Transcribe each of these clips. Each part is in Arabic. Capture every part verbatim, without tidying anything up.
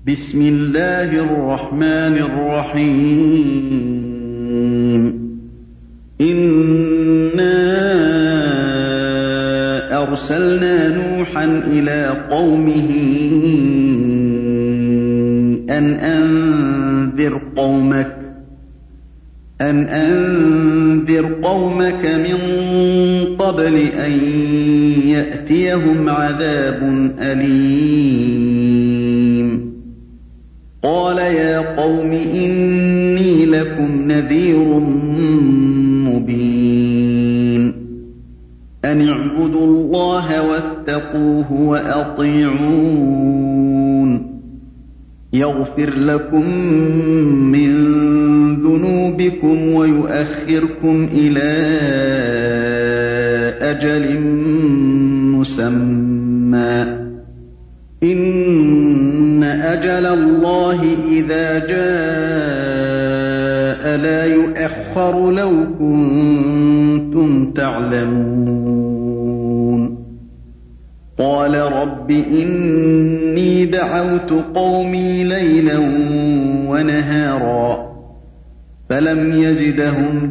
بسم الله الرحمن الرحيم. إنا أرسلنا نوحا إلى قومه أن أنذر قومك أن أنذر قومك من قبل أن يأتيهم عذاب أليم. قال يا قوم إني لكم نذير مبين. أن اعبدوا الله واتقوه وأطيعون. يغفر لكم من ذنوبكم ويؤخركم إلى أجل مسمى. إن أجل الله إذا جاء لا يؤخر لو كنتم تعلمون. قال رب إني دعوت قومي ليلا ونهارا فلم يزدهم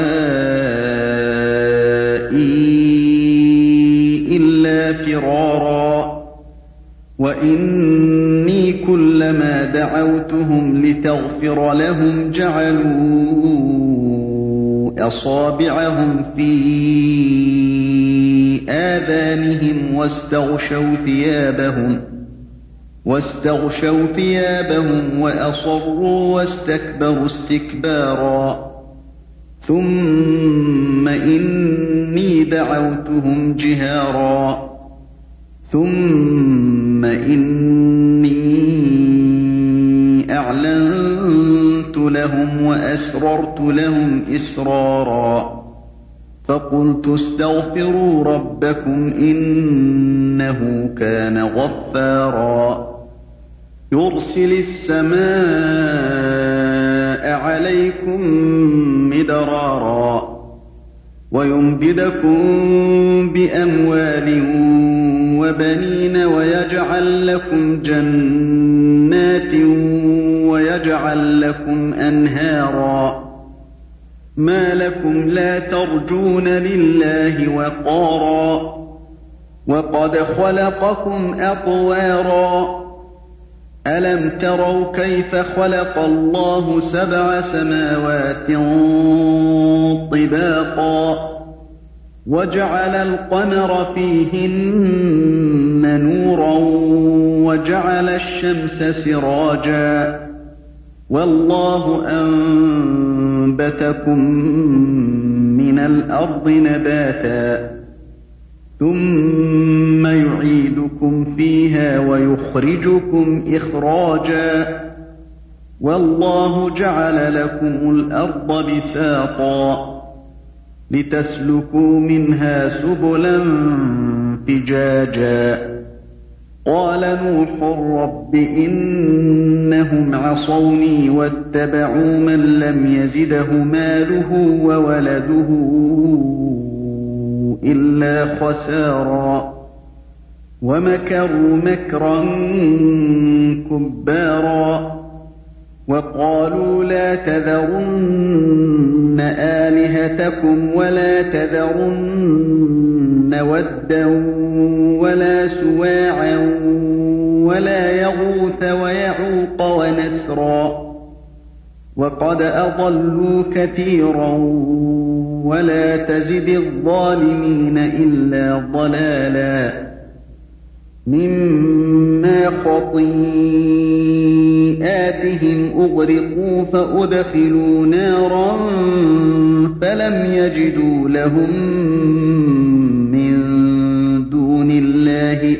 دعائي إلا فرارا. وإني كلما دعوتهم لتغفر لهم جعلوا أصابعهم في آذانهم واستغشوا ثيابهم واستغشوا ثيابهم وأصروا واستكبروا استكبارا. ثم إني دعوتهم جهارا ثم إني أعلنت لهم وأسررت لهم إسرارا. فقلت استغفروا ربكم إنه كان غفارا. يرسل السماء عليكم مدرارا ويمددكم بأموال وبنين ويجعل لكم جنات ويجعل لكم أنهارا. ما لكم لا ترجون لله وقارا وقد خلقكم أطوارا. ألم تروا كيف خلق الله سبع سماوات طباقا وجعل القمر فيهن نورا وجعل الشمس سراجا والله أنبتكم من الأرض نباتا ثم يعيدكم فيها ويخرجكم إخراجا والله جعل لكم الأرض بساطا لتسلكوا منها سبلا فجاجا. قال نوح رب إنهم عصوني واتبعوا من لم يزده ماله وولده إلا خسارا ومكروا مكرا كبارا. وقالوا لا تذرن آلهتكم ولا تذرن ودا ولا سواعا ولا يغوث ويعوق ونسرا وقد أضلوا كثيرا ولا تزد الظالمين إلا ضلالا. مما خطيئاتهم أغرقوا فأدخلوا نارا فلم يجدوا لهم من دون الله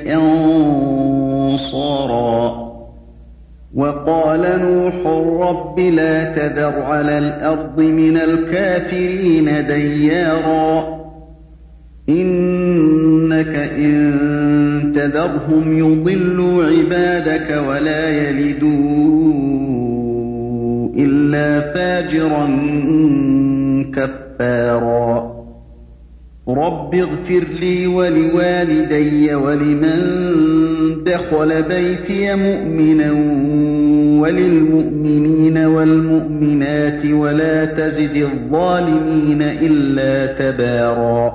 أنصارا. وقال نوح رب لا تذر على الأرض من الكافرين ديارا إنك إن تذرهم يضلوا عبادك ولا يلدوا إلا فاجرا كفارا. رَبِّ اغْفِرْ لِي وَلِوَالِدَيَّ وَلِمَن دَخَلَ بَيْتِيَ مُؤْمِنًا وَلِلْمُؤْمِنِينَ وَالْمُؤْمِنَاتِ وَلَا تَزِدِ الظَّالِمِينَ إِلَّا تَبَارًا